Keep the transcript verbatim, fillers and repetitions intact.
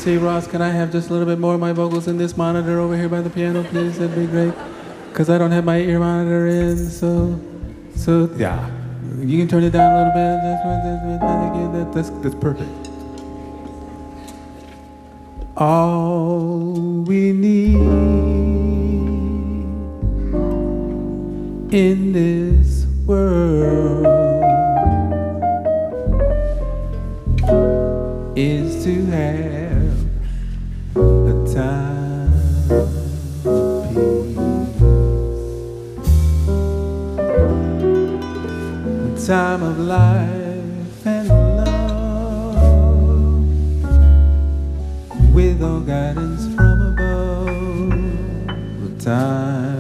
say, Ross, can I have just a little bit more of my vocals in this monitor over here by the piano, please? That'd be great. Because I don't have my ear monitor in, so, so yeah. You can turn it down a little bit. That's, that's, that's, that's perfect. All we need in this world is to have a time of peace, a time of life and love, with all guidance from above, a time